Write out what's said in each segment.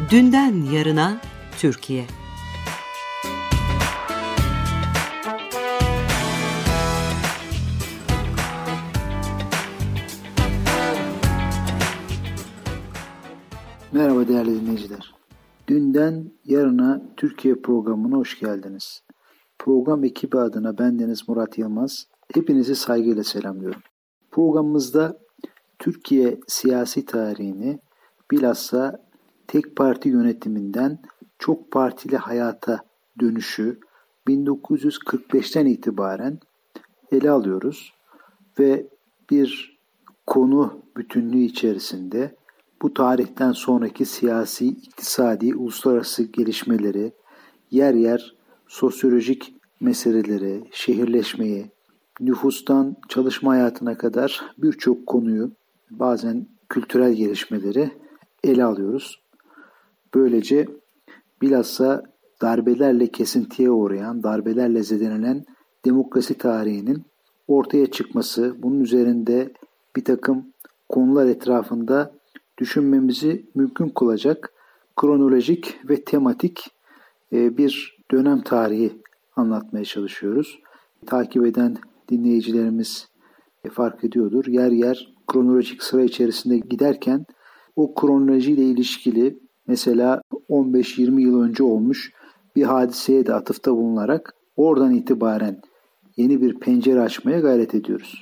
Dünden yarına Türkiye. Merhaba değerli dinleyiciler. Dünden yarına Türkiye programına hoş geldiniz. Program ekibi adına bendeniz Murat Yılmaz. Hepinizi saygıyla selamlıyorum. Programımızda Türkiye siyasi tarihini bilhassa tek parti yönetiminden çok partili hayata dönüşü 1945'ten itibaren ele alıyoruz ve bir konu bütünlüğü içerisinde bu tarihten sonraki siyasi, iktisadi, uluslararası gelişmeleri, yer yer sosyolojik meseleleri, şehirleşmeyi, nüfustan çalışma hayatına kadar birçok konuyu, bazen kültürel gelişmeleri ele alıyoruz. Böylece bilhassa darbelerle kesintiye uğrayan, darbelerle zedelenen demokrasi tarihinin ortaya çıkması, bunun üzerinde bir takım konular etrafında düşünmemizi mümkün kılacak kronolojik ve tematik bir dönem tarihi anlatmaya çalışıyoruz. Takip eden dinleyicilerimiz fark ediyordur. Yer yer kronolojik sıra içerisinde giderken o kronolojiyle ilişkili mesela 15-20 yıl önce olmuş bir hadiseye de atıfta bulunarak oradan itibaren yeni bir pencere açmaya gayret ediyoruz.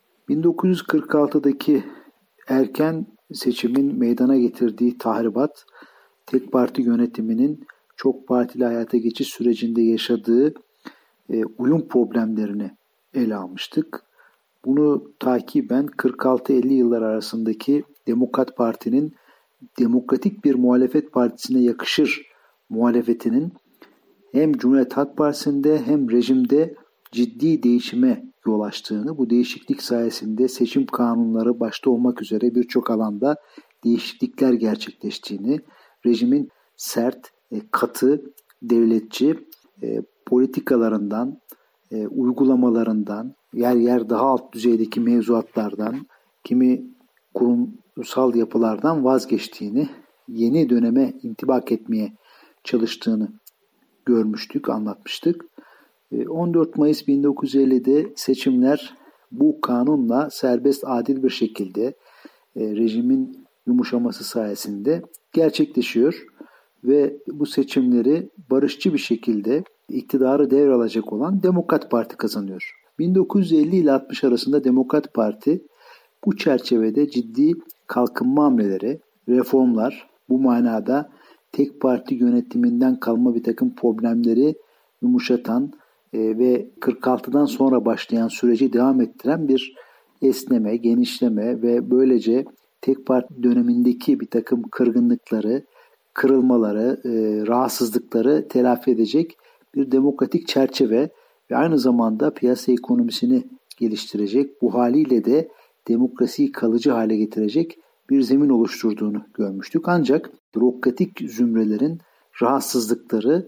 1946'daki erken seçimin meydana getirdiği tahribat, tek parti yönetiminin çok partili hayata geçiş sürecinde yaşadığı uyum problemlerini ele almıştık. Bunu takiben 46-50 yıllar arasındaki Demokrat Parti'nin demokratik bir muhalefet partisine yakışır muhalefetinin hem Cumhuriyet Halk Partisi'nde hem rejimde ciddi değişime yol açtığını, bu değişiklik sayesinde seçim kanunları başta olmak üzere birçok alanda değişiklikler gerçekleştiğini, rejimin sert, katı, devletçi politikalarından, uygulamalarından, yer yer daha alt düzeydeki mevzuatlardan, kimi kurumsal yapılardan vazgeçtiğini, yeni döneme intibak etmeye çalıştığını görmüştük, anlatmıştık. 14 Mayıs 1950'de seçimler bu kanunla serbest, adil bir şekilde rejimin yumuşaması sayesinde gerçekleşiyor ve bu seçimleri barışçı bir şekilde iktidarı devralacak olan Demokrat Parti kazanıyor. 1950 ile 60 arasında Demokrat Parti bu çerçevede ciddi kalkınma hamleleri, reformlar, bu manada tek parti yönetiminden kalma bir takım problemleri yumuşatan ve 46'dan sonra başlayan süreci devam ettiren bir esneme, genişleme ve böylece tek parti dönemindeki bir takım kırgınlıkları, kırılmaları, rahatsızlıkları telafi edecek bir demokratik çerçeve ve aynı zamanda piyasa ekonomisini geliştirecek, bu haliyle de demokrasiyi kalıcı hale getirecek bir zemin oluşturduğunu görmüştük. Ancak bürokratik zümrelerin rahatsızlıkları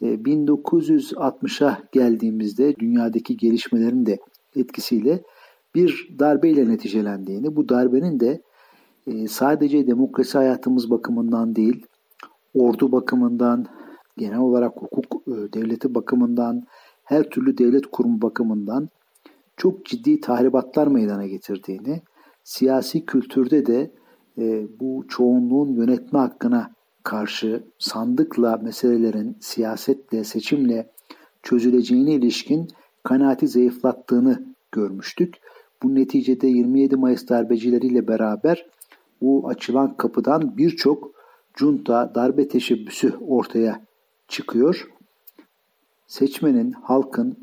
1960'a geldiğimizde dünyadaki gelişmelerin de etkisiyle bir darbeyle neticelendiğini, bu darbenin de sadece demokrasi hayatımız bakımından değil, ordu bakımından, genel olarak hukuk devleti bakımından, her türlü devlet kurumu bakımından çok ciddi tahribatlar meydana getirdiğini, siyasi kültürde de bu çoğunluğun yönetme hakkına karşı sandıkla meselelerin siyasetle, seçimle çözüleceğine ilişkin kanaati zayıflattığını görmüştük. Bu neticede 27 Mayıs darbecileriyle beraber bu açılan kapıdan birçok junta, darbe teşebbüsü ortaya çıkıyor. Seçmenin, halkın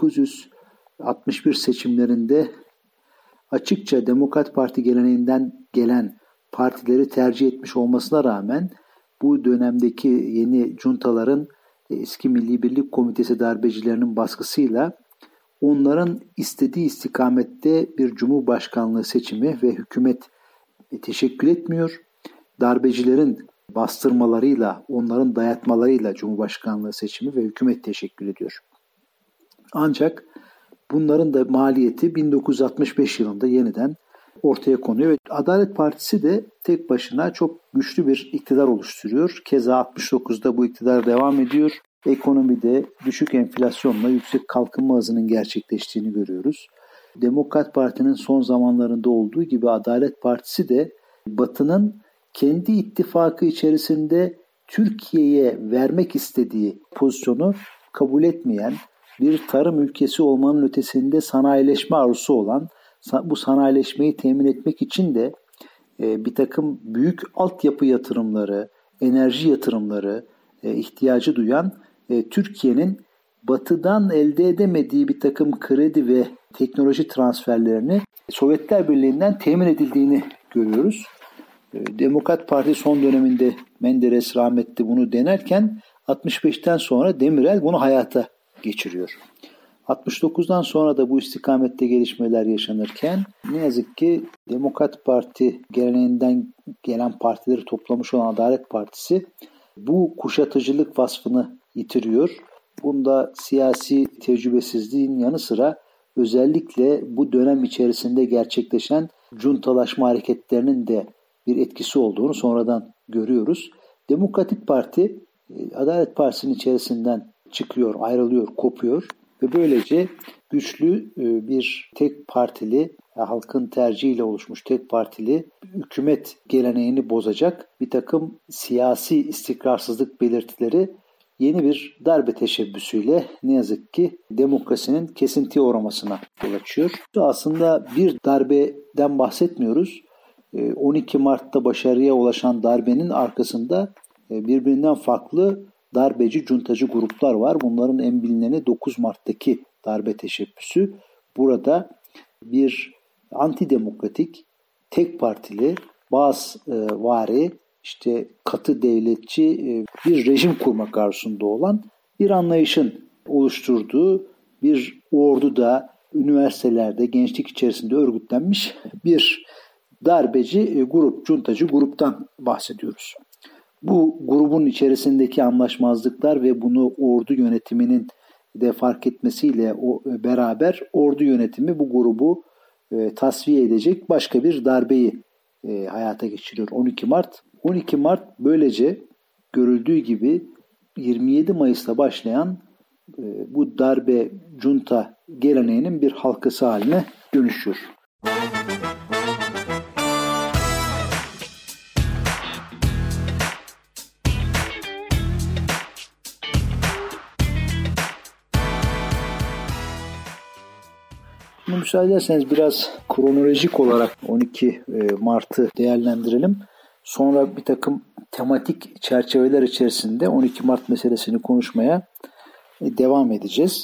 1961 seçimlerinde açıkça Demokrat Parti geleneğinden gelen partileri tercih etmiş olmasına rağmen bu dönemdeki yeni juntaların eski Milli Birlik Komitesi darbecilerinin baskısıyla onların istediği istikamette bir cumhurbaşkanlığı seçimi ve hükümet teşekkül etmiyor. Darbecilerin bastırmalarıyla, onların dayatmalarıyla cumhurbaşkanlığı seçimi ve hükümet teşekkül ediyor. Ancak bunların da maliyeti 1965 yılında yeniden ortaya konuyor. Adalet Partisi de tek başına çok güçlü bir iktidar oluşturuyor. Keza 69'da bu iktidar devam ediyor. Ekonomide düşük enflasyonla yüksek kalkınma hızının gerçekleştiğini görüyoruz. Demokrat Parti'nin son zamanlarında olduğu gibi Adalet Partisi de Batı'nın kendi ittifakı içerisinde Türkiye'ye vermek istediği pozisyonu kabul etmeyen, bir tarım ülkesi olmanın ötesinde sanayileşme arzusu olan, bu sanayileşmeyi temin etmek için de bir takım büyük altyapı yatırımları, enerji yatırımları ihtiyacı duyan Türkiye'nin Batı'dan elde edemediği bir takım kredi ve teknoloji transferlerini Sovyetler Birliği'nden temin edildiğini görüyoruz. Demokrat Parti son döneminde Menderes rahmetli bunu denerken 65'ten sonra Demirel bunu hayata geçiriyor. 69'dan sonra da bu istikamette gelişmeler yaşanırken ne yazık ki Demokrat Parti geleneğinden gelen partileri toplamış olan Adalet Partisi bu kuşatıcılık vasfını yitiriyor. Bunda siyasi tecrübesizliğin yanı sıra özellikle bu dönem içerisinde gerçekleşen cuntalaşma hareketlerinin de bir etkisi olduğunu sonradan görüyoruz. Demokratik Parti Adalet Partisi'nin içerisinden çıkıyor, ayrılıyor, kopuyor ve böylece güçlü bir tek partili, halkın tercihiyle oluşmuş tek partili hükümet geleneğini bozacak bir takım siyasi istikrarsızlık belirtileri yeni bir darbe teşebbüsüyle ne yazık ki demokrasinin kesintiye uğramasına yol açıyor. Aslında bir darbeden bahsetmiyoruz. 12 Mart'ta başarıya ulaşan darbenin arkasında birbirinden farklı darbeci, cuntacı gruplar var. Bunların en bilineni 9 Mart'taki darbe teşebbüsü. Burada bir antidemokratik, tek partili, bazıvari, katı devletçi bir rejim kurmak arzusunda olan bir anlayışın oluşturduğu bir orduda, üniversitelerde, gençlik içerisinde örgütlenmiş bir darbeci grup, cuntacı gruptan bahsediyoruz. Bu grubun içerisindeki anlaşmazlıklar ve bunu ordu yönetiminin de fark etmesiyle beraber ordu yönetimi bu grubu tasfiye edecek başka bir darbeyi hayata geçiriyor 12 Mart. 12 Mart böylece görüldüğü gibi 27 Mayıs'ta başlayan bu darbe junta geleneğinin bir halkası haline dönüşüyor. Müsaade ederseniz biraz kronolojik olarak 12 Mart'ı değerlendirelim. Sonra bir takım tematik çerçeveler içerisinde 12 Mart meselesini konuşmaya devam edeceğiz.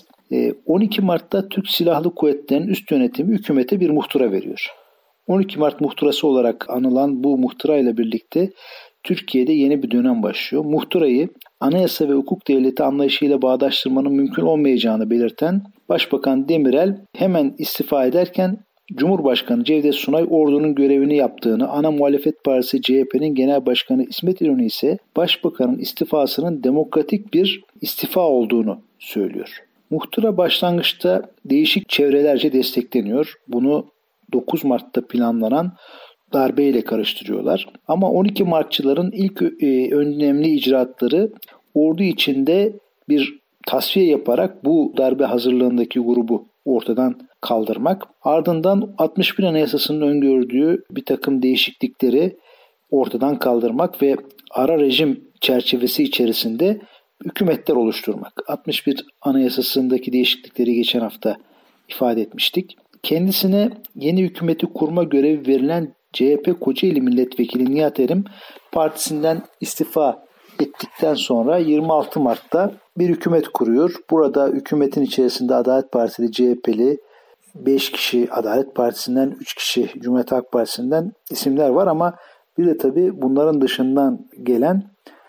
12 Mart'ta Türk Silahlı Kuvvetleri'nin üst yönetimi hükümete bir muhtıra veriyor. 12 Mart muhtırası olarak anılan bu muhtırayla birlikte Türkiye'de yeni bir dönem başlıyor. Muhtırayı anayasa ve hukuk devleti anlayışıyla bağdaştırmanın mümkün olmayacağını belirten Başbakan Demirel hemen istifa ederken Cumhurbaşkanı Cevdet Sunay ordunun görevini yaptığını, ana muhalefet partisi CHP'nin genel başkanı İsmet İnönü ise Başbakanın istifasının demokratik bir istifa olduğunu söylüyor. Muhtıra başlangıçta değişik çevrelerce destekleniyor. Bunu 9 Mart'ta planlanan darbeyle karıştırıyorlar. Ama 12 Martçıların ilk önemli icraatları ordu içinde bir tasfiye yaparak bu darbe hazırlığındaki grubu ortadan kaldırmak. Ardından 61 Anayasası'nın öngördüğü bir takım değişiklikleri ortadan kaldırmak ve ara rejim çerçevesi içerisinde hükümetler oluşturmak. 61 Anayasası'ndaki değişiklikleri geçen hafta ifade etmiştik. Kendisine yeni hükümeti kurma görevi verilen CHP Kocaeli Milletvekili Nihat Erim partisinden istifa ettikten sonra 26 Mart'ta bir hükümet kuruyor. Burada hükümetin içerisinde Adalet Partili, CHP'li 5 kişi, Adalet Partisi'nden 3 kişi, Cumhuriyet Halk Partisi'nden isimler var ama bir de tabii bunların dışından gelen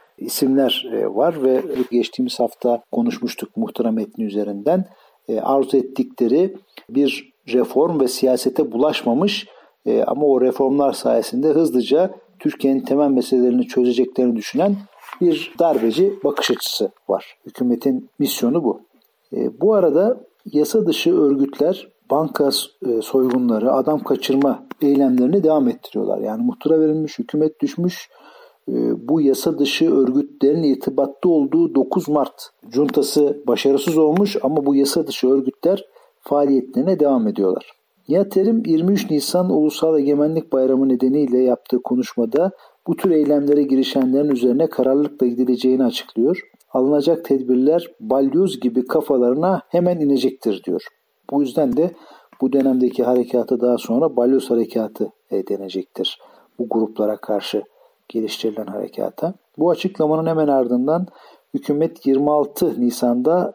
isimler var ve geçtiğimiz hafta konuşmuştuk muhtıra metni üzerinden. Arzu ettikleri bir reform ve siyasete bulaşmamış ama o reformlar sayesinde hızlıca Türkiye'nin temel meselelerini çözeceklerini düşünen bir darbeci bakış açısı var. Hükümetin misyonu bu. Bu arada yasa dışı örgütler banka soygunları, adam kaçırma eylemlerini devam ettiriyorlar. Yani muhtıra verilmiş, hükümet düşmüş. Bu yasa dışı örgütlerin irtibatta olduğu 9 Mart cuntası başarısız olmuş ama bu yasa dışı örgütler faaliyetlerine devam ediyorlar. Nihat Erim 23 Nisan Ulusal Egemenlik Bayramı nedeniyle yaptığı konuşmada bu tür eylemlere girişenlerin üzerine kararlılıkla gidileceğini açıklıyor. Alınacak tedbirler balyoz gibi kafalarına hemen inecektir diyor. Bu yüzden de bu dönemdeki harekatı daha sonra balyoz harekatı denecektir. Bu gruplara karşı geliştirilen harekata. Bu açıklamanın hemen ardından hükümet 26 Nisan'da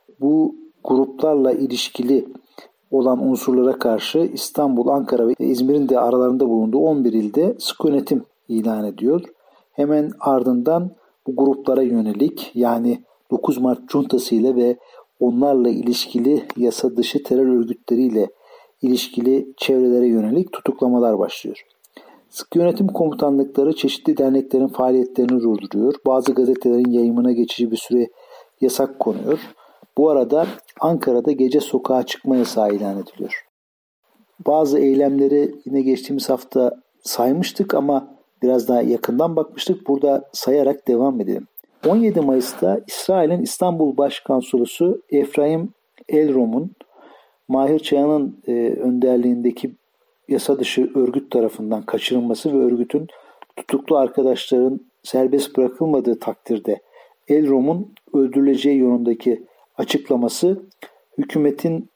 bu gruplarla ilişkili olan unsurlara karşı İstanbul, Ankara ve İzmir'in de aralarında bulunduğu 11 ilde sıkı yönetim ilan ediyor. Hemen ardından bu gruplara yönelik yani 9 Mart Cuntası ile ve onlarla ilişkili yasa dışı terör örgütleriyle ilişkili çevrelere yönelik tutuklamalar başlıyor. Sıkı yönetim komutanlıkları çeşitli derneklerin faaliyetlerini durduruyor. Bazı gazetelerin yayımına geçici bir süre yasak konuyor. Bu arada Ankara'da gece sokağa çıkma yasağı ilan ediliyor. Bazı eylemleri yine geçtiğimiz hafta saymıştık ama biraz daha yakından bakmıştık. Burada sayarak devam edelim. 17 Mayıs'ta İsrail'in İstanbul Başkonsolosu Efraim Elrom'un Mahir Çayan'ın önderliğindeki yasa dışı örgüt tarafından kaçırılması ve örgütün tutuklu arkadaşların serbest bırakılmadığı takdirde Elrom'un öldürüleceği yönündeki açıklaması hükümetin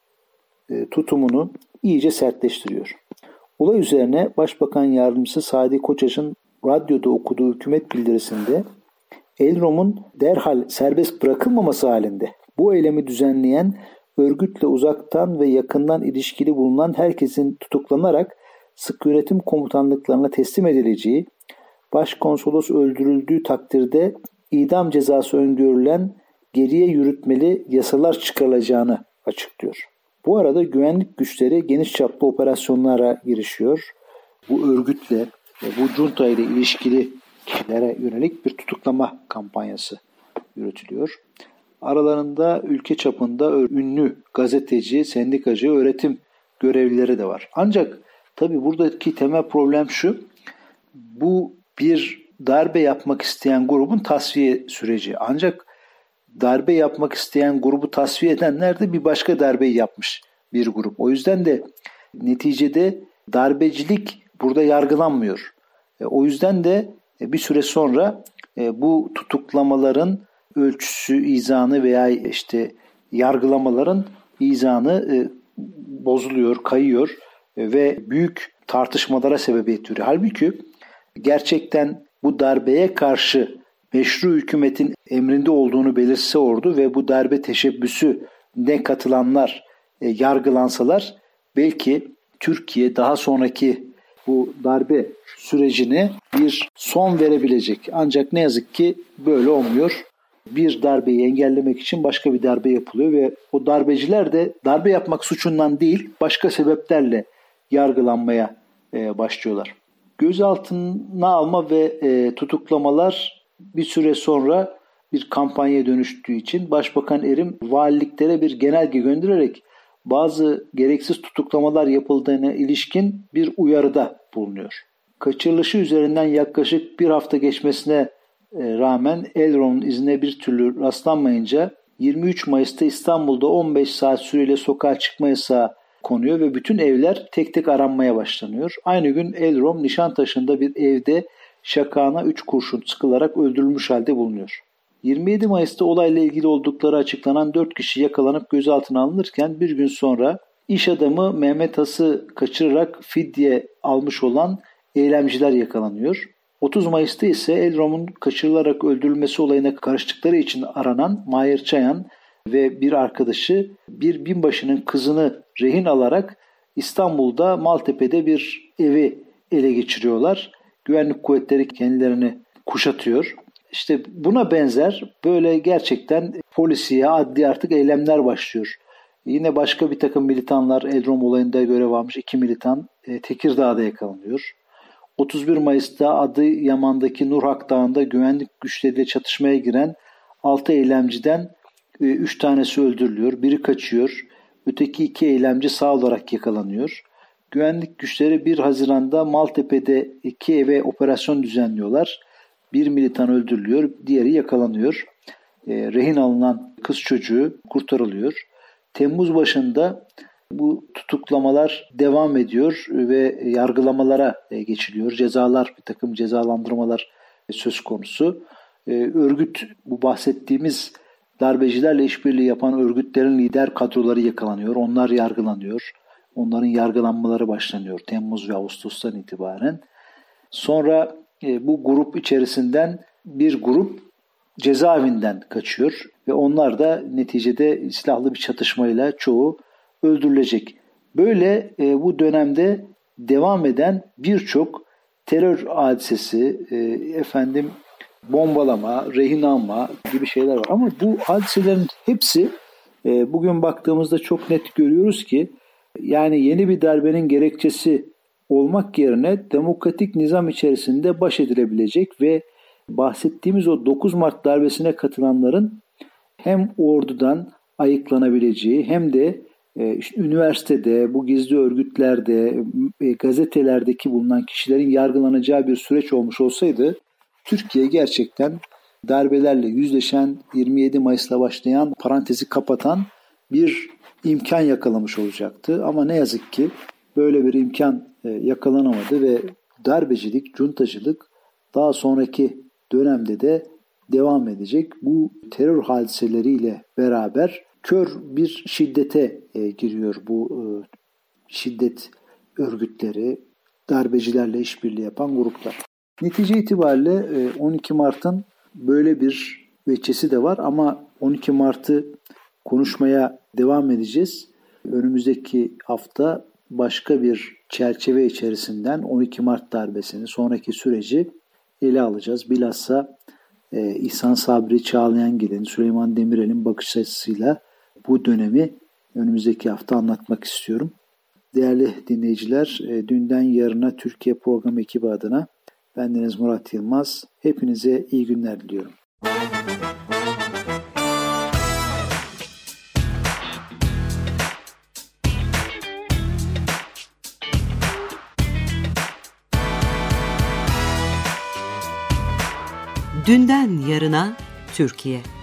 tutumunu iyice sertleştiriyor. Olay üzerine Başbakan Yardımcısı Sadi Koçaş'ın radyoda okuduğu hükümet bildirisinde Elrom'un derhal serbest bırakılmaması halinde bu eylemi düzenleyen örgütle uzaktan ve yakından ilişkili bulunan herkesin tutuklanarak sıkı yönetim komutanlıklarına teslim edileceği, başkonsolos öldürüldüğü takdirde idam cezası öngörülen geriye yürütmeli yasalar çıkarılacağını açıklıyor. Bu arada güvenlik güçleri geniş çaplı operasyonlara girişiyor. Bu örgütle ve bu junta ile ilişkili kişilere yönelik bir tutuklama kampanyası yürütülüyor. Aralarında ülke çapında ünlü gazeteci, sendikacı, öğretim görevlileri de var. Ancak tabii buradaki temel problem şu, bu bir darbe yapmak isteyen grubun tasfiye süreci. Ancak darbe yapmak isteyen grubu tasfiye edenler de bir başka darbeyi yapmış bir grup. O yüzden de neticede darbecilik burada yargılanmıyor. O yüzden de bir süre sonra bu tutuklamaların ölçüsü, izanı veya yargılamaların izanı bozuluyor, kayıyor ve büyük tartışmalara sebebiyet veriyor. Halbuki gerçekten bu darbeye karşı meşru hükümetin emrinde olduğunu belirse ordu ve bu darbe teşebbüsüne katılanlar yargılansalar belki Türkiye daha sonraki bu darbe sürecine bir son verebilecek. Ancak ne yazık ki böyle olmuyor. Bir darbeyi engellemek için başka bir darbe yapılıyor ve o darbeciler de darbe yapmak suçundan değil başka sebeplerle yargılanmaya başlıyorlar. Gözaltına alma ve tutuklamalar bir süre sonra bir kampanyaya dönüştüğü için Başbakan Erim valiliklere bir genelge göndererek bazı gereksiz tutuklamalar yapıldığına ilişkin bir uyarıda bulunuyor. Kaçırılışı üzerinden yaklaşık bir hafta geçmesine rağmen Elrom'un izine bir türlü rastlanmayınca 23 Mayıs'ta İstanbul'da 15 saat süreyle sokağa çıkma yasağı konuyor ve bütün evler tek tek aranmaya başlanıyor. Aynı gün Elrom Nişantaşı'nda bir evde şakağına 3 kurşun sıkılarak öldürülmüş halde bulunuyor. 27 Mayıs'ta olayla ilgili oldukları açıklanan 4 kişi yakalanıp gözaltına alınırken bir gün sonra iş adamı Mehmet Has'ı kaçırarak fidye almış olan eylemciler yakalanıyor. 30 Mayıs'ta ise Elrom'un kaçırılarak öldürülmesi olayına karıştıkları için aranan Mahir Çayan ve bir arkadaşı bir binbaşının kızını rehin alarak İstanbul'da Maltepe'de bir evi ele geçiriyorlar. Güvenlik kuvvetleri kendilerini kuşatıyor. İşte buna benzer böyle gerçekten polisiye, adli artık eylemler başlıyor. Yine başka bir takım militanlar Elrom olayında görev almış 2 militan Tekirdağ'da yakalanıyor. 31 Mayıs'ta Adıyaman'daki Nurhak Dağı'nda güvenlik güçleriyle çatışmaya giren 6 eylemciden 3 tanesi öldürülüyor, biri kaçıyor Öteki 2 eylemci sağ olarak yakalanıyor. Güvenlik güçleri 1 Haziran'da Maltepe'de 2 eve operasyon düzenliyorlar. Bir militan öldürülüyor, diğeri yakalanıyor. Rehin alınan kız çocuğu kurtarılıyor. Temmuz başında bu tutuklamalar devam ediyor ve yargılamalara geçiliyor. Bir takım cezalandırmalar söz konusu. Örgüt, bu bahsettiğimiz darbecilerle işbirliği yapan örgütlerin lider kadroları yakalanıyor. Onlar yargılanıyor. Onların yargılanmaları başlanıyor Temmuz ve Ağustos'tan itibaren. Sonra bu grup içerisinden bir grup cezaevinden kaçıyor ve onlar da neticede silahlı bir çatışmayla çoğu öldürülecek. Böyle bu dönemde devam eden birçok terör hadisesi, bombalama, rehin alma gibi şeyler var. Ama bu hadiselerin hepsi bugün baktığımızda çok net görüyoruz ki yani yeni bir darbenin gerekçesi olmak yerine demokratik nizam içerisinde baş edilebilecek ve bahsettiğimiz o 9 Mart darbesine katılanların hem ordudan ayıklanabileceği hem de üniversitede, bu gizli örgütlerde, gazetelerdeki bulunan kişilerin yargılanacağı bir süreç olmuş olsaydı Türkiye gerçekten darbelerle yüzleşen, 27 Mayıs'la başlayan, parantezi kapatan bir imkan yakalamış olacaktı. Ama ne yazık ki böyle bir imkan yakalanamadı ve darbecilik, cuntacılık daha sonraki dönemde de devam edecek. Bu terör hadiseleriyle beraber kör bir şiddete giriyor bu şiddet örgütleri, darbecilerle işbirliği yapan gruplar. Netice itibariyle 12 Mart'ın böyle bir veçesi de var ama 12 Mart'ı konuşmaya devam edeceğiz. Önümüzdeki hafta başka bir çerçeve içerisinden 12 Mart darbesini, sonraki süreci ele alacağız. Bilhassa İhsan Sabri Çağlayangil'in, Süleyman Demirel'in bakış açısıyla bu dönemi önümüzdeki hafta anlatmak istiyorum. Değerli dinleyiciler, Dünden Yarına Türkiye programı ekibi adına bendeniz Murat Yılmaz. Hepinize iyi günler diliyorum. Dünden Yarına Türkiye.